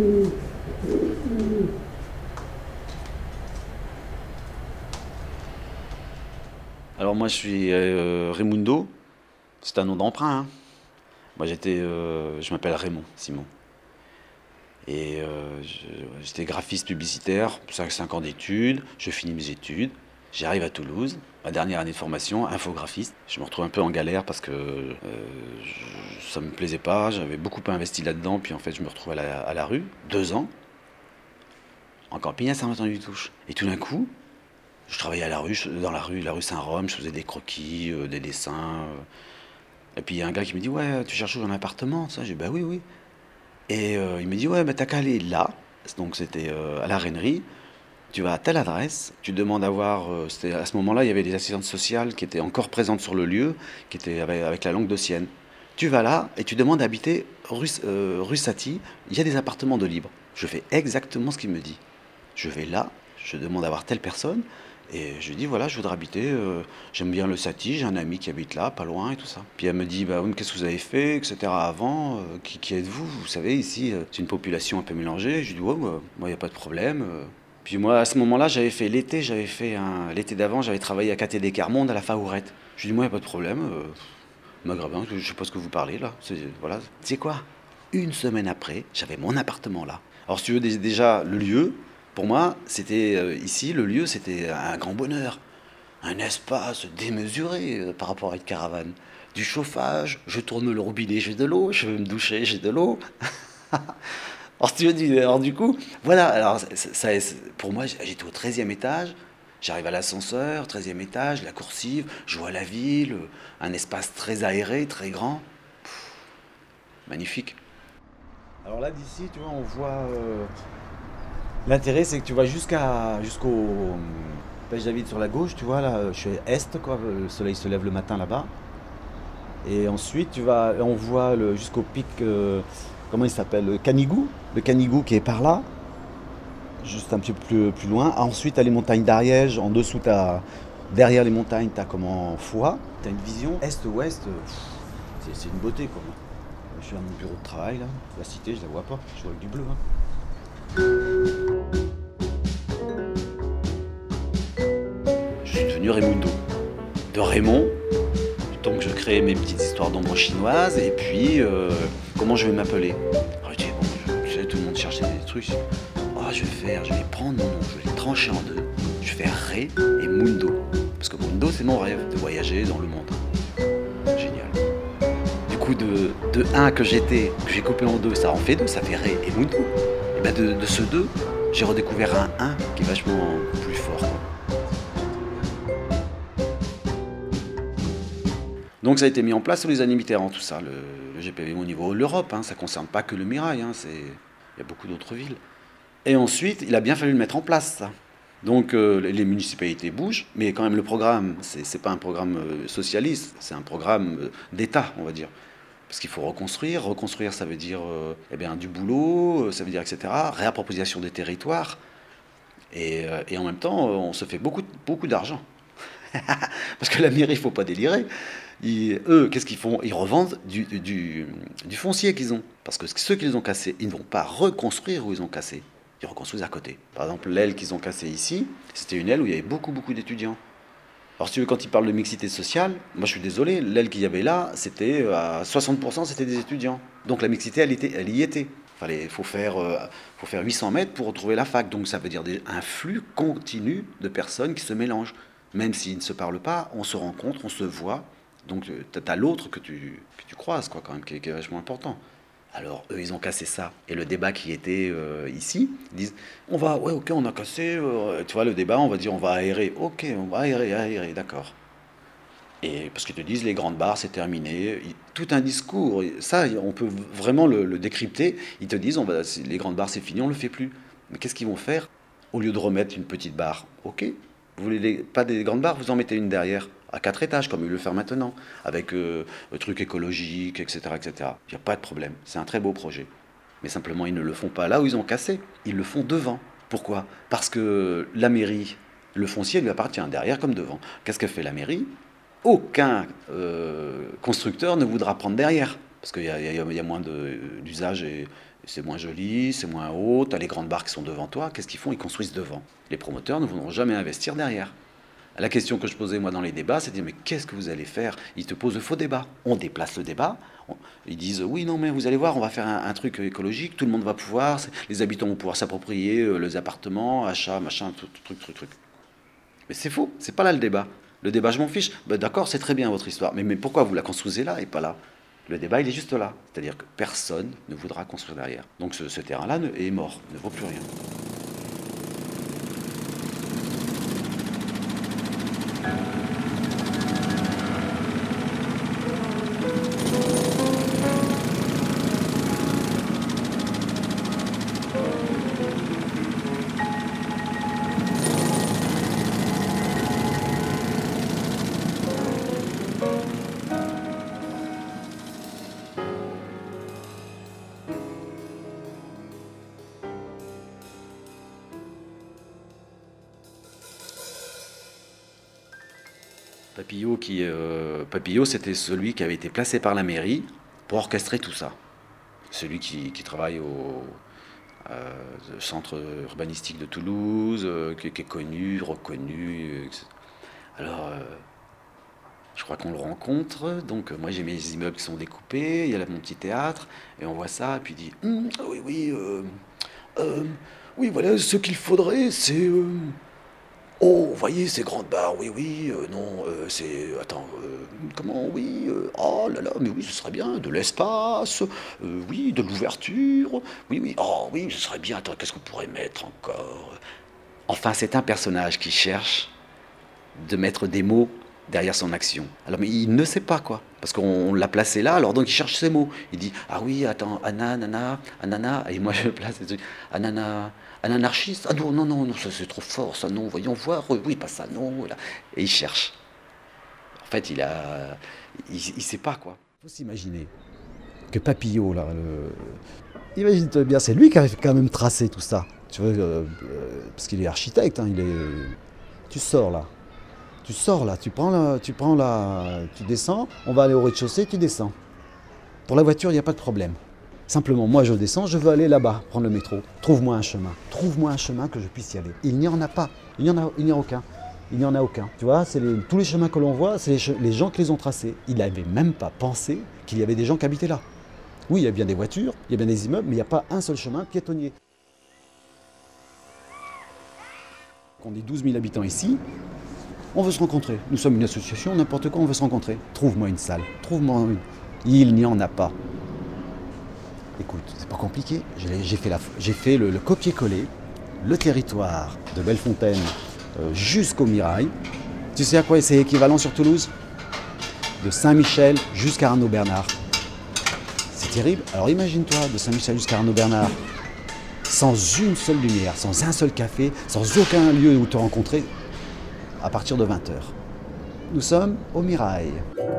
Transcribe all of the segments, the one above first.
Alors moi je suis Raimundo, c'est un nom d'emprunt, hein. Moi je m'appelle Raymond Simon. Et j'étais graphiste publicitaire, 5 ans d'études, je finis mes études, j'arrive à Toulouse, ma dernière année de formation, infographiste. Je me retrouve un peu en galère parce que ça me plaisait pas, j'avais beaucoup investi là-dedans, puis en fait je me retrouve à la rue, 2 ans, en camping à Saint-Martin-du-Touche. Et tout d'un coup, je travaillais à dans la rue Saint-Rome, je faisais des croquis, des dessins. Et puis il y a un gars qui me dit, ouais, tu cherches un appartement, ça? J'ai dit, bah oui, oui. Et il me dit, ouais, bah t'as qu'à aller là. Donc c'était à la Rainerie. Tu vas à telle adresse, tu demandes à voir. À ce moment-là, il y avait des assistantes sociales qui étaient encore présentes sur le lieu, qui étaient avec la langue d'Ossienne. Tu vas là et tu demandes à habiter rue Satie. Il y a des appartements de libre. Je fais exactement ce qu'il me dit. Je vais là, je demande à voir telle personne. Et je lui dis, voilà, je voudrais habiter, j'aime bien le Saty, j'ai un ami qui habite là, pas loin et tout ça. Puis elle me dit, bah, oui, mais qu'est-ce que vous avez fait, etc. avant, qui êtes-vous? Vous savez, ici, c'est une population un peu mélangée. Je lui dis, ouais, bah, moi, il n'y a pas de problème. Puis moi, à ce moment-là, l'été d'avant, j'avais travaillé à KTD Carmonde à la Faourette. Je lui dis, moi, il n'y a pas de problème, maghrébin, je sais pas ce que vous parlez là. Voilà. Tu sais quoi? Une semaine après, j'avais mon appartement là. Alors, si tu veux, déjà, le lieu, pour moi, c'était ici, le lieu, c'était un grand bonheur. Un espace démesuré par rapport à une caravane. Du chauffage, je tourne le robinet, j'ai de l'eau, je veux me doucher, j'ai de l'eau. Alors, si tu veux, alors du coup, voilà, alors pour moi, j'étais au 13e étage, j'arrive à l'ascenseur, 13e étage, la coursive, je vois la ville, un espace très aéré, très grand. Magnifique. Alors là, d'ici, tu vois, on voit. L'intérêt, c'est que tu vas jusqu'au Pêche David sur la gauche, tu vois, là, je suis est, quoi, le soleil se lève le matin là-bas. Et ensuite, on voit jusqu'au pic, comment il s'appelle, le Canigou qui est par là, juste un petit peu plus loin. Ensuite, tu as les montagnes d'Ariège, en dessous, derrière les montagnes, tu as comment Foix. Tu as une vision est-ouest, c'est une beauté, quoi. Je suis à mon bureau de travail, là, la cité, je la vois pas, je vois avec du bleu, hein. Je suis devenu Raimundo. De Raymond, donc je crée mes petites histoires d'ombre chinoises, et puis comment je vais m'appeler? Alors je dis, bon, tu sais, tout le monde cherchait des trucs. Je vais prendre mon nom, je vais le trancher en deux. Je vais faire Ré et Mundo. Parce que Mundo, c'est mon rêve, de voyager dans le monde. Génial. Du coup, de 1 que j'ai coupé en 2, ça en fait 2, ça fait Ré et Mundo. Et bien de ce 2, j'ai redécouvert un 1 qui est vachement plus fort, quoi. Donc ça a été mis en place sous les années Mitterrand, tout ça, le GPV au niveau de l'Europe, hein, ça ne concerne pas que le Mirail, hein, il y a beaucoup d'autres villes. Et ensuite, il a bien fallu le mettre en place, ça. Donc les municipalités bougent, mais quand même le programme, c'est pas un programme socialiste, c'est un programme d'État, on va dire. Parce qu'il faut reconstruire. Reconstruire, ça veut dire du boulot, ça veut dire etc. Réappropriation des territoires. Et en même temps, on se fait beaucoup d'argent. Parce que la mairie, il ne faut pas délirer. Eux, qu'est-ce qu'ils font? Ils revendent du foncier qu'ils ont. Parce que ceux qu'ils ont cassés, ils ne vont pas reconstruire où ils ont cassé. Ils reconstruisent à côté. Par exemple, l'aile qu'ils ont cassée ici, c'était une aile où il y avait beaucoup d'étudiants. Alors si tu veux, quand ils parlent de mixité sociale, moi je suis désolé, l'aile qu'il y avait là, c'était à 60%, c'était des étudiants. Donc la mixité, elle y était. Il faut faire 800 mètres pour retrouver la fac. Donc ça veut dire un flux continu de personnes qui se mélangent. Même s'ils ne se parlent pas, on se rencontre, on se voit. Donc tu as l'autre que tu croises, quoi, quand même, qui est vachement important. Alors eux, ils ont cassé ça. Et le débat qui était ici, ils disent, on a cassé, tu vois, le débat, on va dire, on va aérer. Ok, on va aérer, d'accord. Et parce qu'ils te disent, les grandes barres, c'est terminé. Tout un discours, ça, on peut vraiment le décrypter. Ils te disent, les grandes barres, c'est fini, on ne le fait plus. Mais qu'est-ce qu'ils vont faire? Au lieu de remettre une petite barre, ok, vous voulez pas des grandes barres, vous en mettez une derrière, à 4 étages, comme ils le font maintenant, avec le truc écologique, etc., etc. Il n'y a pas de problème, c'est un très beau projet. Mais simplement, ils ne le font pas là où ils ont cassé, ils le font devant. Pourquoi? Parce que la mairie, le foncier lui appartient derrière comme devant. Qu'est-ce que fait la mairie? Aucun constructeur ne voudra prendre derrière, parce qu'il y a moins d'usage et C'est moins joli, c'est moins haut, tu as les grandes barres qui sont devant toi. Qu'est-ce qu'ils font? Ils construisent devant. Les promoteurs ne voudront jamais investir derrière. La question que je posais moi dans les débats, c'est de dire mais qu'est-ce que vous allez faire? Ils te posent de faux débats. On déplace le débat. Ils disent oui, non, mais vous allez voir, on va faire un truc écologique, tout le monde va pouvoir, les habitants vont pouvoir s'approprier les appartements, achats, machin, truc. Mais c'est faux, c'est pas là le débat. Le débat, je m'en fiche. Ben, d'accord, c'est très bien votre histoire, mais pourquoi vous la construisez là et pas là? Le débat, il est juste là. C'est-à-dire que personne ne voudra construire derrière. Donc ce terrain-là est mort, ne vaut plus rien. Papillot, c'était celui qui avait été placé par la mairie pour orchestrer tout ça. Celui qui travaille au centre urbanistique de Toulouse, qui est connu, reconnu, etc. Alors, je crois qu'on le rencontre. Donc, moi, j'ai mes immeubles qui sont découpés. Il y a là mon petit théâtre. Et on voit ça. Et puis il dit oui, voilà, ce qu'il faudrait, c'est. Oh, vous voyez ces grandes barres, oui, non, c'est. Attends, comment, oui, oh là là, mais oui, ce serait bien, de l'espace, oui, de l'ouverture, oui, oh oui, ce serait bien, attends, qu'est-ce qu'on pourrait mettre encore? Enfin, c'est un personnage qui cherche de mettre des mots derrière son action. Alors, mais il ne sait pas, quoi, parce qu'on l'a placé là, alors donc il cherche ses mots. Il dit, ah oui, attends, anana, et moi je place des trucs, anana. Un anarchiste? Ah non, ça c'est trop fort, ça non, voyons voir, oui, pas ça, non. Là. Et il cherche. En fait, il sait pas, quoi. Il faut s'imaginer que Papillot, là, imagine-toi bien, c'est lui qui a quand même tracé tout ça. Tu vois, parce qu'il est architecte, hein, tu sors là, tu descends, on va aller au rez-de-chaussée, tu descends. Pour la voiture, il n'y a pas de problème. Simplement, moi je descends, je veux aller là-bas, prendre le métro. Trouve-moi un chemin que je puisse y aller. Il n'y en a pas, il n'y en a aucun. Tu vois, tous les chemins que l'on voit, c'est les gens qui les ont tracés. Il n'avait même pas pensé qu'il y avait des gens qui habitaient là. Oui, il y a bien des voitures, il y a bien des immeubles, mais il n'y a pas un seul chemin piétonnier. On est 12 000 habitants ici, on veut se rencontrer. Nous sommes une association, n'importe quoi, on veut se rencontrer. Trouve-moi une salle, trouve-moi une. Il n'y en a pas. Écoute, c'est pas compliqué. J'ai fait le copier-coller, le territoire de Bellefontaine jusqu'au Mirail. Tu sais à quoi c'est équivalent sur Toulouse? De Saint-Michel jusqu'à Arnaud-Bernard. C'est terrible. Alors imagine-toi, de Saint-Michel jusqu'à Arnaud-Bernard, sans une seule lumière, sans un seul café, sans aucun lieu où te rencontrer, à partir de 20h. Nous sommes au Mirail.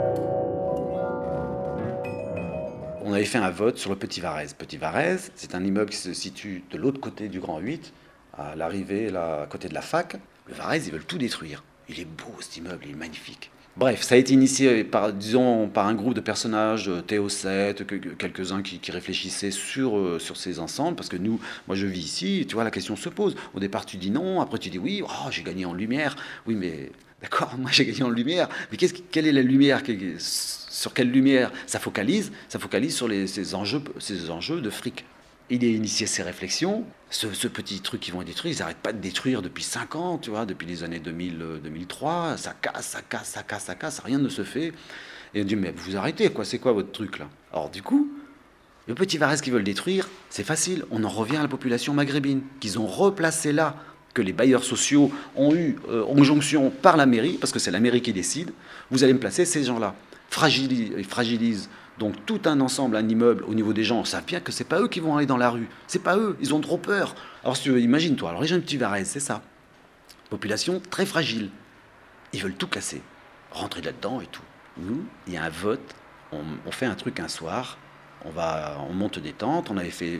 On avait fait un vote sur le Petit Varèse. Petit Varèse, c'est un immeuble qui se situe de l'autre côté du Grand 8, à l'arrivée, là, à côté de la fac. Le Varèse, ils veulent tout détruire. Il est beau, cet immeuble, il est magnifique. Bref, ça a été initié par un groupe de personnages, Théo7, quelques-uns qui réfléchissaient sur ces ensembles, parce que moi je vis ici, tu vois, la question se pose. Au départ, tu dis non, après tu dis oui, oh, j'ai gagné en lumière. Oui, mais d'accord, moi j'ai gagné en lumière, mais quelle est la lumière sur quelle lumière ça focalise sur ces enjeux de fric. Il a initié ces réflexions. Ce petit truc qu'ils vont détruire, ils n'arrêtent pas de détruire depuis 5 ans, tu vois, depuis les années 2003. Ça casse, rien ne se fait. Et on dit, mais vous arrêtez, quoi, c'est quoi votre truc là? Alors du coup, le Petit Varèse qu'ils veulent détruire, c'est facile. On en revient à la population maghrébine, qu'ils ont replacé là, que les bailleurs sociaux ont eu injonction par la mairie, parce que c'est la mairie qui décide. Vous allez me placer ces gens-là. Fragilise donc tout un ensemble, un immeuble au niveau des gens. On sait bien que c'est pas eux qui vont aller dans la rue. C'est pas eux, ils ont trop peur. Alors si tu veux, imagine-toi, alors les gens de Petit Varèse, c'est ça. Population très fragile. Ils veulent tout casser, rentrer là-dedans et tout. Nous, il y a un vote, on fait un truc un soir, on monte des tentes, on avait fait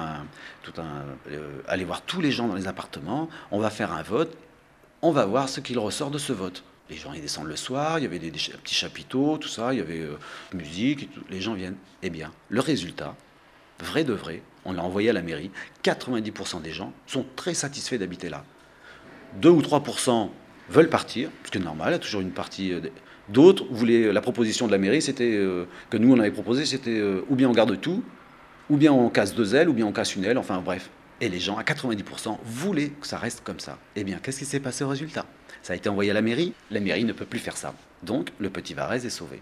aller voir tous les gens dans les appartements, on va faire un vote, on va voir ce qu'il ressort de ce vote. Les gens ils descendent le soir, il y avait des petits chapiteaux, tout ça, il y avait musique, et tout, les gens viennent. Eh bien, le résultat, vrai de vrai, on l'a envoyé à la mairie, 90% des gens sont très satisfaits d'habiter là. 2 ou 3% veulent partir, ce qui est normal, il y a toujours une partie. D'autres voulaient, la proposition de la mairie, c'était, que nous on avait proposé, c'était ou bien on garde tout, ou bien on casse 2 ailes, ou bien on casse une aile, enfin bref. Et les gens, à 90%, voulaient que ça reste comme ça. Eh bien, qu'est-ce qui s'est passé au résultat? Ça a été envoyé à la mairie ne peut plus faire ça. Donc, le petit Varèse est sauvé.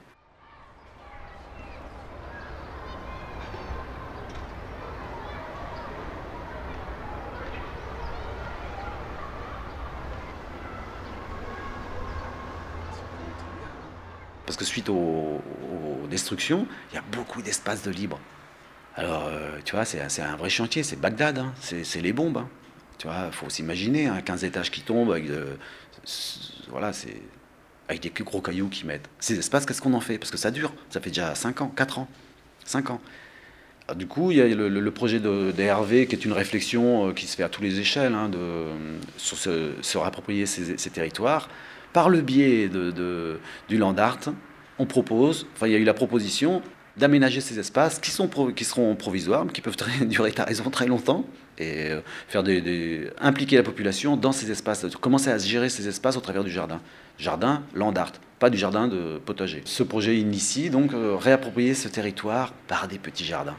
Parce que suite aux destructions, il y a beaucoup d'espace de libre. Alors, tu vois, c'est un vrai chantier, c'est Bagdad, hein, c'est les bombes. Hein. Tu vois, il faut s'imaginer, hein, 15 étages qui tombent, voilà, c'est avec des gros cailloux qui mettent. Ces espaces, qu'est-ce qu'on en fait? Parce que ça dure, ça fait déjà 5 ans, 4 ans, 5 ans. Alors, du coup, il y a le projet d'ERV qui est une réflexion qui se fait à toutes les échelles, hein, sur se réapproprier ces territoires. Par le biais du Land Art, on propose, enfin il y a eu la proposition d'aménager ces espaces qui seront provisoires, mais qui peuvent durer, t'as raison, très longtemps, et faire impliquer la population dans ces espaces, commencer à gérer ces espaces au travers du jardin. Jardin, Land Art, pas du jardin de potager. Ce projet initie donc réapproprier ce territoire par des petits jardins.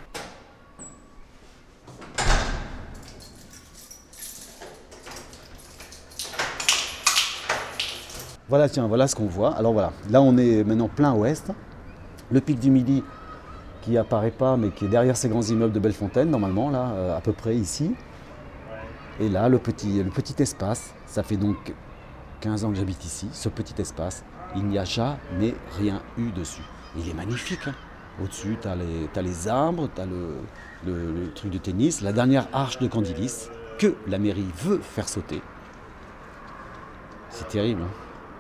Voilà, tiens, voilà ce qu'on voit. Alors voilà, là on est maintenant plein ouest. Le pic du Midi qui apparaît pas, mais qui est derrière ces grands immeubles de Bellefontaine, normalement, là, à peu près ici. Et là, le petit espace, ça fait donc 15 ans que j'habite ici, ce petit espace, il n'y a jamais rien eu dessus. Il est magnifique, hein. Au-dessus, t'as les arbres, t'as le truc de tennis, la dernière arche de Candilis, que la mairie veut faire sauter. C'est terrible, hein.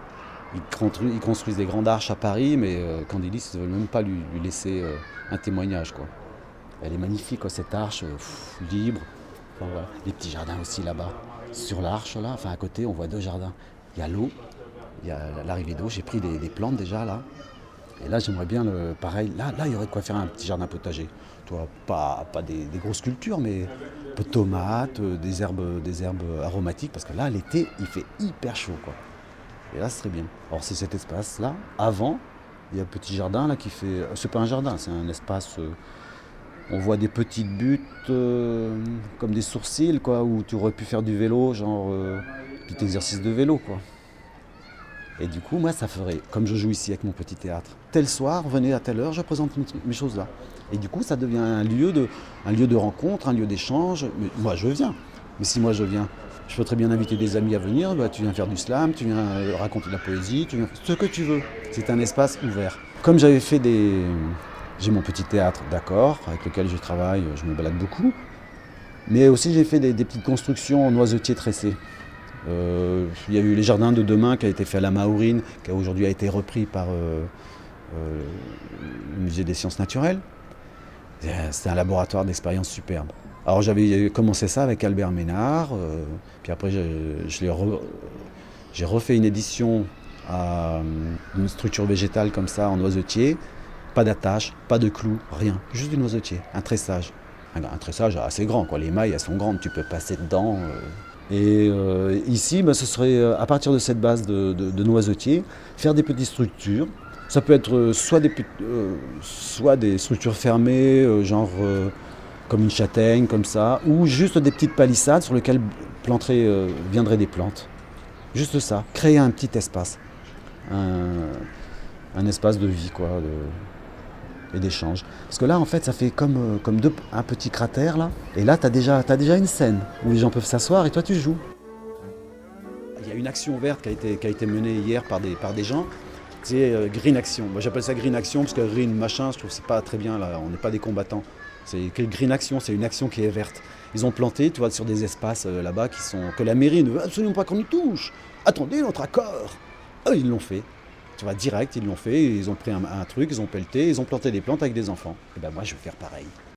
Ils construisent des grandes arches à Paris, mais Candilis ne veut même pas lui laisser un témoignage, quoi. Elle est magnifique, quoi, cette arche, libre. Enfin, voilà. Les petits jardins aussi là-bas. Sur l'arche, là, enfin à côté, on voit 2 jardins. Il y a l'eau, il y a l'arrivée d'eau. J'ai pris des plantes déjà là. Et là, j'aimerais bien, pareil, là, il y aurait de quoi faire un petit jardin potager. Toi, pas des grosses cultures, mais un peu de tomates, des herbes aromatiques, parce que là, l'été, il fait hyper chaud, quoi. Et là, ce serait bien. Alors, c'est cet espace-là. Avant, il y a un petit jardin là qui fait. C'est pas un jardin, c'est un espace. On voit des petites buttes comme des sourcils, quoi, où tu aurais pu faire du vélo, genre petit exercice de vélo, quoi. Et du coup, moi, ça ferait, comme je joue ici avec mon petit théâtre, tel soir, venez à telle heure, je présente mes choses là. Et du coup, ça devient un lieu de rencontre, un lieu d'échange. Mais moi, je viens. Mais si moi, je viens, je peux très bien inviter des amis à venir. Bah, tu viens faire du slam, tu viens raconter de la poésie, tu viens ce que tu veux. C'est un espace ouvert. Comme j'avais fait j'ai mon petit théâtre, d'accord, avec lequel je travaille, je me balade beaucoup. Mais aussi, j'ai fait des petites constructions en noisetiers tressés. Il y a eu les jardins de demain qui a été fait à la Mahourine, qui aujourd'hui a été repris par le musée des sciences naturelles. C'était un laboratoire d'expérience superbe. Alors j'avais commencé ça avec Albert Ménard, puis après j'ai refait une édition à une structure végétale comme ça en noisetier. Pas d'attache, pas de clous, rien, juste du noisetier, un tressage. Un tressage assez grand, quoi. Les mailles elles sont grandes, tu peux passer dedans. Et ici, ce serait à partir de cette base de noisetier, faire des petites structures. Ça peut être soit des structures fermées, genre comme une châtaigne, comme ça, ou juste des petites palissades sur lesquelles viendraient des plantes. Juste ça, créer un petit espace, un espace de vie, quoi, et d'échange. Parce que là, en fait, ça fait comme un petit cratère, là. Et là, t'as déjà une scène où les gens peuvent s'asseoir et toi, tu joues. Il y a une action verte qui a été menée hier par des gens. C'est Green Action. Moi, j'appelle ça Green Action parce que Green machin, je trouve que c'est pas très bien, là. On n'est pas des combattants. C'est Green Action, c'est une action qui est verte. Ils ont planté, tu vois, sur des espaces là-bas que la mairie ne veut absolument pas qu'on y touche. Attendez notre accord. Eux, ils l'ont fait. Tu vois, direct, ils l'ont fait, ils ont pris un truc, ils ont pelleté, ils ont planté des plantes avec des enfants. Et ben moi, je vais faire pareil.